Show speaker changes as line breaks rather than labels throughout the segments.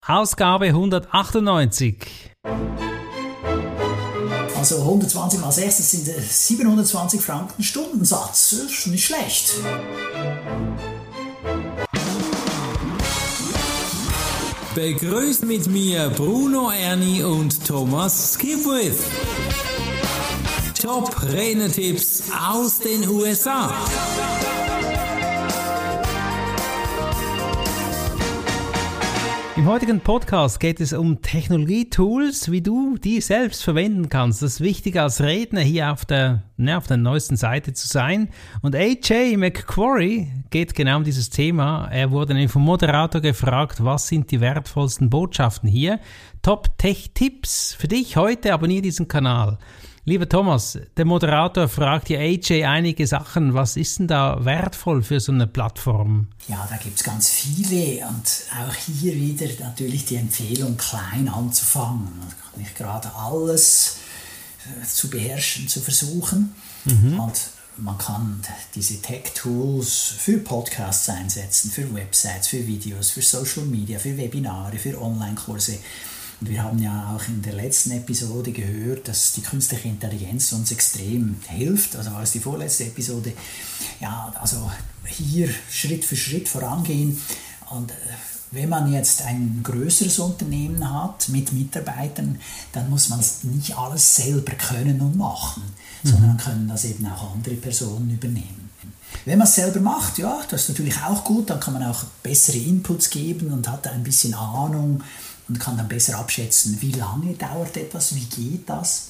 Ausgabe 198.
Also 120 mal 6, das sind 720 Franken Stundensatz. Das ist nicht schlecht.
Begrüßt mit mir Bruno Erni und Thomas Skipwith. Top-Renner-Tipps aus den USA. Im heutigen Podcast geht es um Technologietools, wie du die selbst verwenden kannst. Das ist wichtig als Redner hier auf der neuesten Seite zu sein. Und AJ McQuarrie geht genau um dieses Thema. Er wurde nämlich vom Moderator gefragt, was sind die wertvollsten Botschaften hier? Top-Tech-Tipps für dich heute, abonniere diesen Kanal. Lieber Thomas, der Moderator fragt ja AJ einige Sachen. Was ist denn da wertvoll für so eine Plattform?
Ja, da gibt es ganz viele und auch hier wieder natürlich die Empfehlung, klein anzufangen. Nicht gerade alles zu beherrschen, zu versuchen. Und man kann diese Tech-Tools für Podcasts einsetzen, für Websites, für Videos, für Social Media, für Webinare, für Online-Kurse. Und wir haben ja auch in der letzten Episode gehört, dass die künstliche Intelligenz uns extrem hilft. Also war es die vorletzte Episode. Ja, also hier Schritt für Schritt vorangehen. Und wenn man jetzt ein größeres Unternehmen hat mit Mitarbeitern, dann muss man nicht alles selber können und machen, sondern können das eben auch andere Personen übernehmen. Wenn man es selber macht, ja, das ist natürlich auch gut, dann kann man auch bessere Inputs geben und hat ein bisschen Ahnung und kann dann besser abschätzen, wie lange dauert etwas, wie geht das.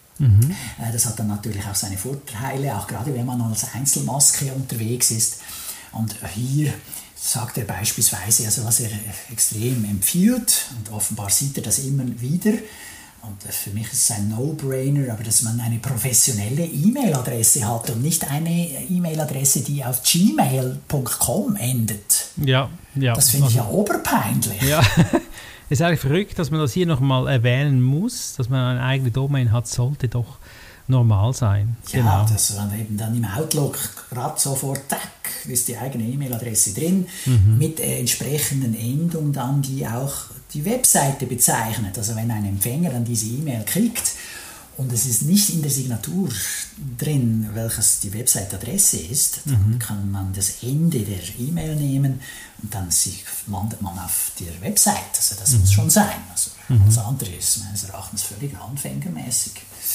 Das hat dann natürlich auch seine Vorteile, auch gerade wenn man als Einzelmaske unterwegs ist. Und hier sagt er beispielsweise, also was er extrem empfiehlt, und offenbar sieht er das immer wieder, und für mich ist es ein No-Brainer, aber dass man eine professionelle E-Mail-Adresse hat und nicht eine E-Mail-Adresse, die auf gmail.com endet.
Ja.
Das finde ich ja oberpeinlich.
Ja. Es ist eigentlich verrückt, dass man das hier nochmal erwähnen muss, dass man eine eigene Domain hat, sollte doch normal sein.
Ja,
genau.
Das war eben dann im Outlook gerade sofort, ist die eigene E-Mail-Adresse drin, mit entsprechenden Endung dann, die auch die Webseite bezeichnet. Also wenn ein Empfänger dann diese E-Mail kriegt und es ist nicht in der Signatur drin, welches die Website-Adresse ist, dann kann man das Ende der E-Mail nehmen und dann landet man auf der Website. Also das muss schon sein. Also alles andere ist meines Erachtens völlig anfängermäßig.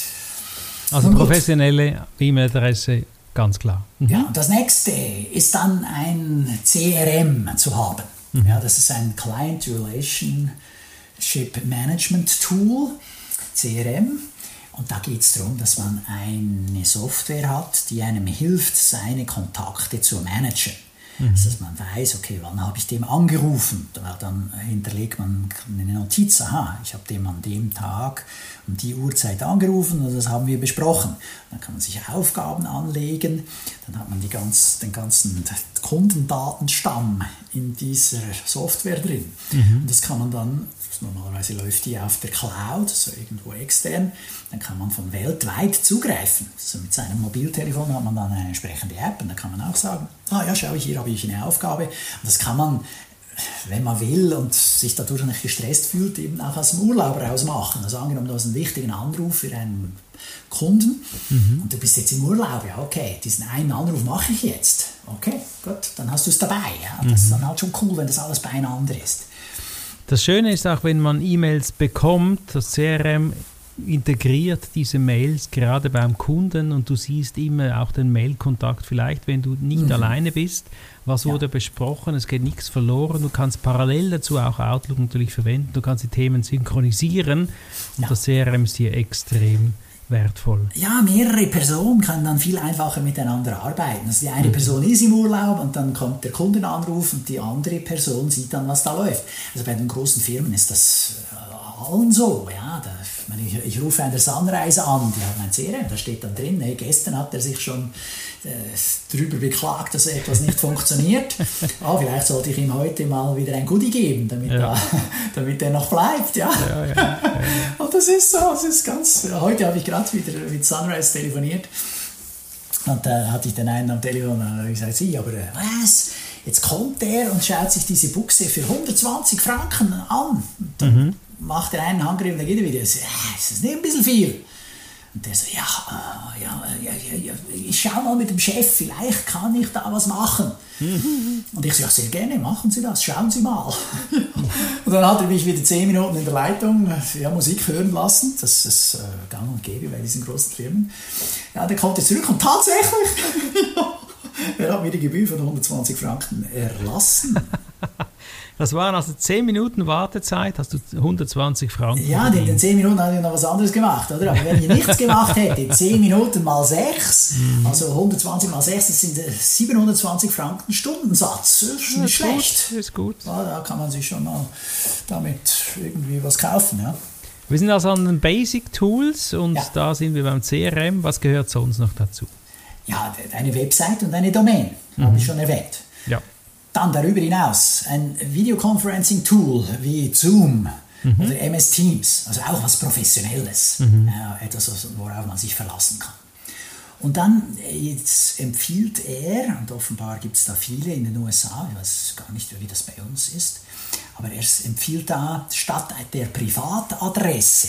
Also professionelle E-Mail-Adresse, ganz klar.
Ja, und das nächste ist dann ein CRM zu haben. Ja, das ist ein Client Relationship Management Tool, CRM. Und da geht es darum, dass man eine Software hat, die einem hilft, seine Kontakte zu managen. Also, dass man weiß, okay, wann habe ich dem angerufen? Dann hinterlegt man eine Notiz, aha, ich habe dem an dem Tag um die Uhrzeit angerufen und das haben wir besprochen. Dann kann man sich Aufgaben anlegen, dann hat man den ganzen Kundendatenstamm in dieser Software drin. Und das kann man dann, normalerweise läuft die auf der Cloud, so irgendwo extern, dann kann man von weltweit zugreifen. Also mit seinem Mobiltelefon hat man dann eine entsprechende App und da kann man auch sagen, schau ich, hier habe ich eine Aufgabe. Und das kann man, wenn man will und sich dadurch nicht gestresst fühlt, eben auch aus dem Urlaub raus machen. Also angenommen, du hast einen wichtigen Anruf für einen Kunden und du bist jetzt im Urlaub, ja okay, diesen einen Anruf mache ich jetzt. Okay, gut, dann hast du es dabei. Ja? Das ist dann halt schon cool, wenn das alles beieinander ist.
Das Schöne ist auch, wenn man E-Mails bekommt, das CRM integriert diese Mails gerade beim Kunden und du siehst immer auch den Mailkontakt, vielleicht wenn du nicht alleine bist, was wurde besprochen, es geht nichts verloren, du kannst parallel dazu auch Outlook natürlich verwenden, du kannst die Themen synchronisieren und das CRM ist hier extrem wertvoll.
Ja, mehrere Personen können dann viel einfacher miteinander arbeiten. Also die eine Person ist im Urlaub und dann kommt der Kundenanruf und die andere Person sieht dann, was da läuft. Also bei den großen Firmen ist das allen so. Ja, ich rufe an der Sunrise an, die haben ein CRM, da steht dann drin, hey, gestern hat er sich schon darüber beklagt, dass etwas nicht funktioniert. Vielleicht sollte ich ihm heute mal wieder ein Goodie geben, damit er noch bleibt. Ja. Und das ist so, heute habe ich gerade wieder mit Sunrise telefoniert und da hatte ich den einen am Telefon und habe gesagt, aber was? Jetzt kommt er und schaut sich diese Buchse für 120 Franken an. Und dann macht er einen Handgriff und dann geht er wieder. Ist das nicht ein bisschen viel? Und der so, ich schau mal mit dem Chef, vielleicht kann ich da was machen. Und ich so, ja, sehr gerne, machen Sie das, schauen Sie mal. Und dann hat er mich wieder 10 Minuten in der Leitung Musik hören lassen. Das ist gang und gäbe bei diesen großen Firmen. Ja, der kommt jetzt zurück und tatsächlich, er hat mir die Gebühr von 120 Franken erlassen.
Das waren also 10 Minuten Wartezeit, hast du 120 Franken.
Ja, in den 10 Minuten habe ich noch was anderes gemacht, oder? Aber wenn ich nichts gemacht hätte, 10 Minuten mal 6, also 120 mal 6, das sind 720 Franken Stundensatz. Das ist nicht schlecht.
Gut, ist gut.
Ja, da kann man sich schon mal damit irgendwie was kaufen, ja.
Wir sind also an den Basic Tools und da sind wir beim CRM. Was gehört sonst noch dazu? Ja,
eine Website und eine Domain, habe ich schon erwähnt.
Ja.
Dann darüber hinaus ein Videoconferencing-Tool wie Zoom oder MS Teams, also auch was Professionelles, etwas, worauf man sich verlassen kann. Und dann jetzt empfiehlt er, und offenbar gibt es da viele in den USA, ich weiß gar nicht, wie das bei uns ist, aber er empfiehlt da statt der Privatadresse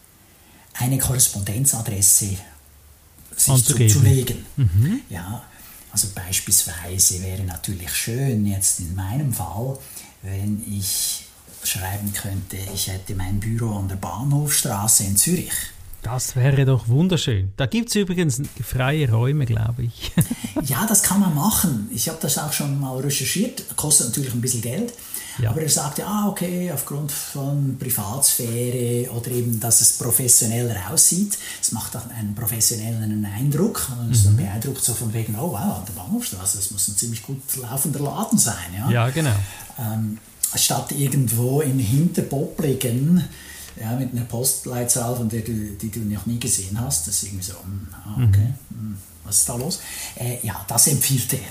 eine Korrespondenzadresse sich zuzulegen. Ja, also beispielsweise wäre natürlich schön jetzt in meinem Fall, wenn ich schreiben könnte, ich hätte mein Büro an der Bahnhofstraße in Zürich.
Das wäre doch wunderschön. Da gibt es übrigens freie Räume, glaube ich.
Ja, das kann man machen. Ich habe das auch schon mal recherchiert. Kostet natürlich ein bisschen Geld. Ja. Aber er sagte, okay, aufgrund von Privatsphäre oder eben, dass es professioneller aussieht, es macht auch einen professionellen Eindruck. Man ist dann beeindruckt so von wegen, oh wow, an der Bahnhofstraße, das muss ein ziemlich gut laufender Laden sein. Ja,
ja, genau.
Statt irgendwo im Hinterpoppligen, mit einer Postleitzahl, von der die du noch nie gesehen hast, das ist irgendwie so, okay, was ist da los? Das empfiehlt er.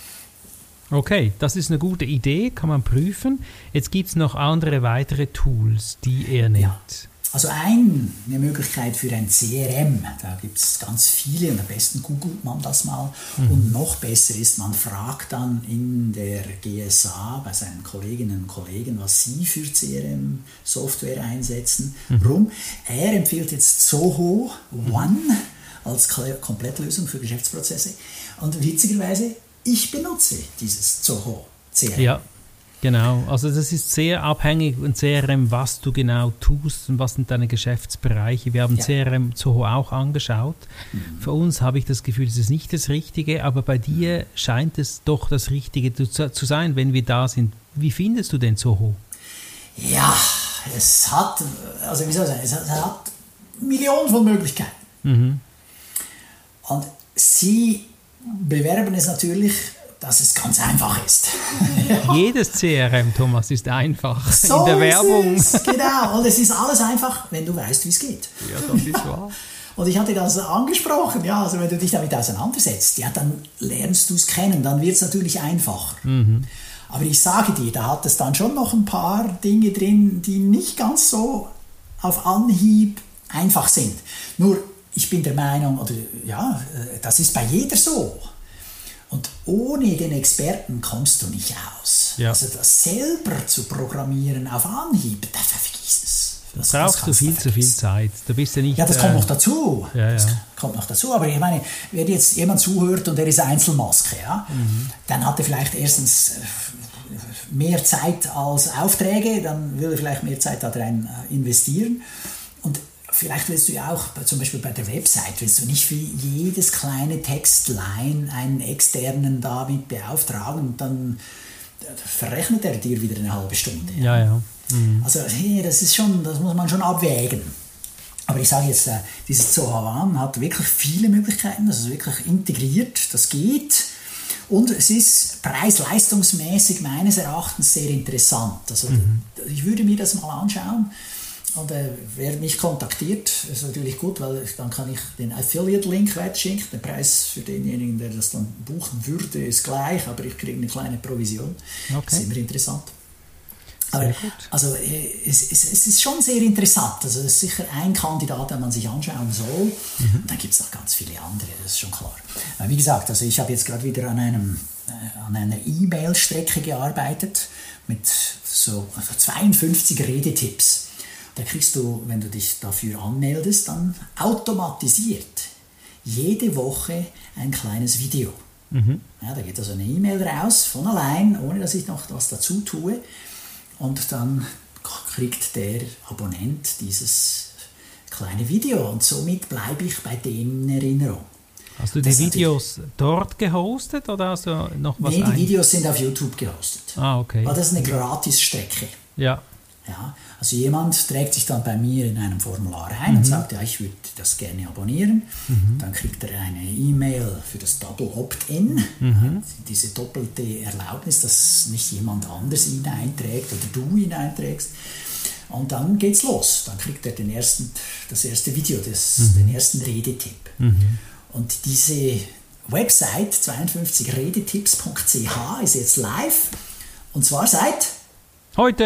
Okay, das ist eine gute Idee, kann man prüfen. Jetzt gibt es noch weitere Tools, die er nennt. Ja.
Also eine Möglichkeit für ein CRM, da gibt es ganz viele und am besten googelt man das mal. Und noch besser ist, man fragt dann in der GSA bei seinen Kolleginnen und Kollegen, was sie für CRM-Software einsetzen. Warum? Er empfiehlt jetzt Zoho One als Komplettlösung für Geschäftsprozesse. Und witzigerweise, ich benutze dieses Zoho CRM.
Ja, genau. Also das ist sehr abhängig von CRM, was du genau tust und was sind deine Geschäftsbereiche. Wir haben CRM Zoho auch angeschaut. Für uns habe ich das Gefühl, es ist nicht das Richtige, aber bei dir scheint es doch das Richtige zu sein, wenn wir da sind. Wie findest du denn Zoho?
Ja, es hat Millionen von Möglichkeiten. Und sie bewerben es natürlich, dass es ganz einfach ist.
Jedes CRM, Thomas, ist einfach so in der Werbung.
Es, genau, und es ist alles einfach, wenn du weißt, wie es geht.
Ja, das ist wahr.
Und ich hatte das angesprochen, also wenn du dich damit auseinandersetzt, dann lernst du es kennen, dann wird es natürlich einfacher. Aber ich sage dir, da hat es dann schon noch ein paar Dinge drin, die nicht ganz so auf Anhieb einfach sind. Nur, ich bin der Meinung, das ist bei jeder so. Und ohne den Experten kommst du nicht aus. Ja. Also das selber zu programmieren auf Anhieb, vergiss es.
Das brauchst du viel zu viel Zeit. Du bist ja nicht...
Ja, das kommt noch dazu. Das kommt noch dazu. Aber ich meine, wenn jetzt jemand zuhört und er ist Einzelmaske, dann hat er vielleicht erstens mehr Zeit als Aufträge, dann will er vielleicht mehr Zeit da rein investieren. Und vielleicht willst du ja auch, zum Beispiel bei der Website, willst du nicht für jedes kleine Textline einen Externen damit beauftragen und dann verrechnet er dir wieder eine halbe Stunde.
Ja.
Also das muss man schon abwägen. Aber ich sage jetzt, dieses Zoho One hat wirklich viele Möglichkeiten, das ist wirklich integriert, das geht. Und es ist preis-leistungsmäßig meines Erachtens sehr interessant. Also ich würde mir das mal anschauen. Und wer mich kontaktiert, ist natürlich gut, weil dann kann ich den Affiliate-Link weiterschicken. Der Preis für denjenigen, der das dann buchen würde, ist gleich, aber ich kriege eine kleine Provision. Okay. Das ist immer interessant. Aber, also es ist schon sehr interessant. Also es ist sicher ein Kandidat, den man sich anschauen soll. Und dann gibt es noch ganz viele andere, das ist schon klar. Wie gesagt, also ich habe jetzt gerade wieder an einem an einer E-Mail-Strecke gearbeitet mit so 52 Redetipps. Da kriegst du, wenn du dich dafür anmeldest, dann automatisiert jede Woche ein kleines Video. Ja, da geht also eine E-Mail raus, von allein, ohne dass ich noch was dazu tue. Und dann kriegt der Abonnent dieses kleine Video. Und somit bleibe ich bei dem in Erinnerung.
Hast du die Videos dort gehostet oder hast du noch was?
Nein, die Videos sind auf YouTube gehostet.
Ah, okay.
Weil das ist eine Gratis-Strecke.
Ja.
Ja, also jemand trägt sich dann bei mir in einem Formular ein und sagt, ja, ich würde das gerne abonnieren. Dann kriegt er eine E-Mail für das Double Opt-in, diese doppelte Erlaubnis, dass nicht jemand anders ihn einträgt oder du ihn einträgst. Und dann geht's los. Dann kriegt er das erste Video, den ersten Redetipp. Und diese Website 52redetipps.ch ist jetzt live. Und zwar seit
Heute!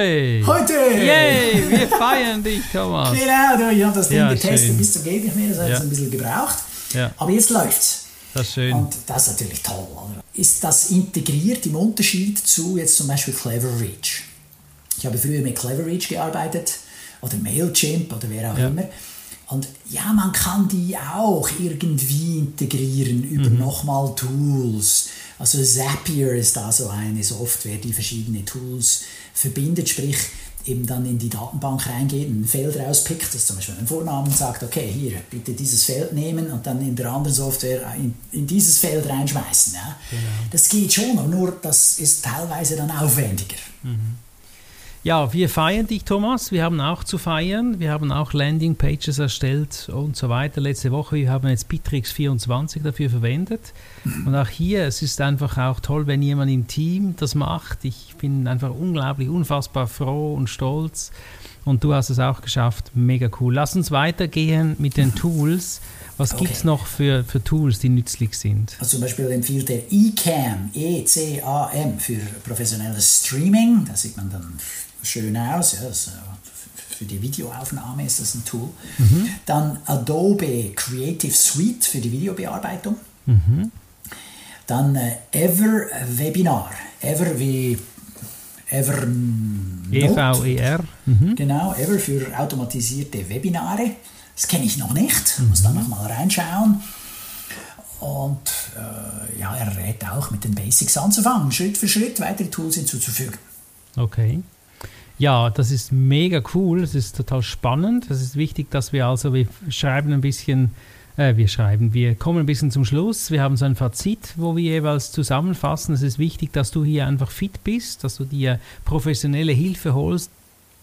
Yay! Wir feiern dich, Thomas!
Genau, ich habe das Ding getestet
schön.
bis zum geht nicht mehr, das hat jetzt ein bisschen gebraucht.
Ja.
Aber jetzt läuft's.
Das ist schön.
Und das ist natürlich toll. Oder? Ist das integriert im Unterschied zu jetzt zum Beispiel Cleverreach? Ich habe früher mit Cleverreach gearbeitet oder Mailchimp oder wer auch immer. Und ja, man kann die auch irgendwie integrieren über nochmal Tools. Also Zapier ist da so eine Software, die verschiedene Tools verbindet, sprich eben dann in die Datenbank reingeht, ein Feld rauspickt, das zum Beispiel einen Vornamen sagt, okay, hier, bitte dieses Feld nehmen und dann in der anderen Software in dieses Feld reinschmeißen. Ja? Genau. Das geht schon, nur das ist teilweise dann aufwendiger.
Ja, wir feiern dich, Thomas. Wir haben auch zu feiern. Wir haben auch Landingpages erstellt und so weiter. Letzte Woche, wir haben jetzt Bittrex 24 dafür verwendet. Und auch hier, es ist einfach auch toll, wenn jemand im Team das macht. Ich bin einfach unfassbar froh und stolz. Und du hast es auch geschafft. Mega cool. Lass uns weitergehen mit den Tools. Was gibt es noch für Tools, die nützlich sind?
Also zum Beispiel empfiehlt der eCam, E-C-A-M, für professionelles Streaming. Da sieht man dann schön aus. Ja, für die Videoaufnahme ist das ein Tool. Dann Adobe Creative Suite für die Videobearbeitung. Dann Ever Webinar. Ever wie Evernote.
E-V-E-R.
Genau, Ever für automatisierte Webinare. Das kenne ich noch nicht, muss da noch mal reinschauen. Und er rät auch, mit den Basics anzufangen, Schritt für Schritt weitere Tools hinzuzufügen.
Okay. Ja, das ist mega cool, das ist total spannend. Das ist wichtig, dass wir wir kommen ein bisschen zum Schluss. Wir haben so ein Fazit, wo wir jeweils zusammenfassen. Es ist wichtig, dass du hier einfach fit bist, dass du dir professionelle Hilfe holst.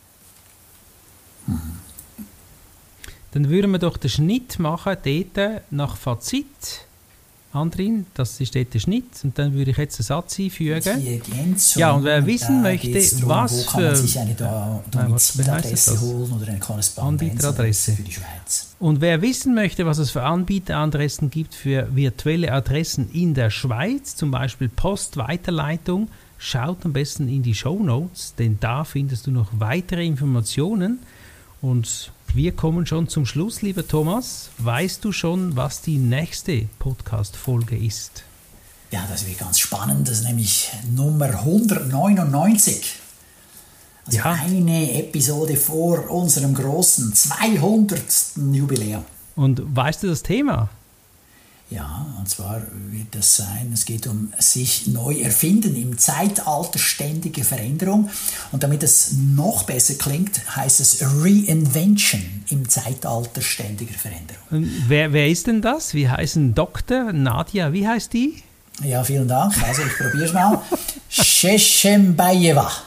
Dann würden wir doch den Schnitt machen, dort nach Fazit. Andrin, das ist dort der Schnitt. Und dann würde ich jetzt einen Satz einfügen. Ja, und wer wissen möchte, was
wo kann man sich eine Domizil-Adresse holen oder eine Korrespondenzadresse für die Schweiz.
Und wer wissen möchte, was es für Anbieteradressen gibt für virtuelle Adressen in der Schweiz, zum Beispiel Postweiterleitung, schaut am besten in die Shownotes, denn da findest du noch weitere Informationen. Und wir kommen schon zum Schluss, lieber Thomas. Weißt du schon, was die nächste Podcast-Folge ist?
Ja, das wird ganz spannend. Das ist nämlich Nummer 199. Also eine Episode vor unserem großen 200. Jubiläum.
Und weißt du das Thema?
Ja, und zwar wird das sein, es geht um sich neu erfinden im Zeitalter ständiger Veränderung. Und damit es noch besser klingt, heißt es Reinvention im Zeitalter ständiger Veränderung.
Und wer ist denn das? Wie heißen Dr. Nadia? Wie heißt die?
Ja, vielen Dank. Also ich probiere es mal. Sheshembayeva.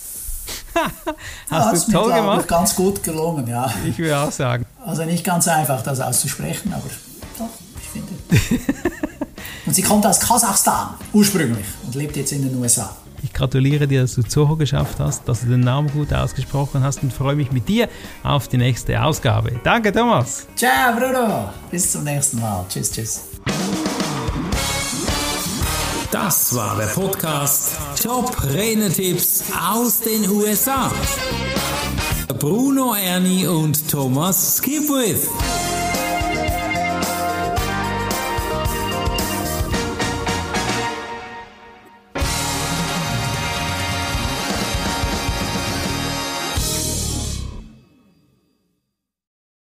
Hast du toll gemacht?
Ganz gut gelungen, ja.
Ich will auch sagen.
Also nicht ganz einfach, das auszusprechen, aber doch. Und sie kommt aus Kasachstan ursprünglich und lebt jetzt in den USA.
Ich gratuliere dir, dass du es so geschafft hast, dass du den Namen gut ausgesprochen hast und freue mich mit dir auf die nächste Ausgabe. Danke, Thomas.
Ciao, Bruno. Bis zum nächsten Mal. Tschüss, tschüss.
Das war der Podcast Top-Renetipps aus den USA. Bruno Erni und Thomas Skipwith.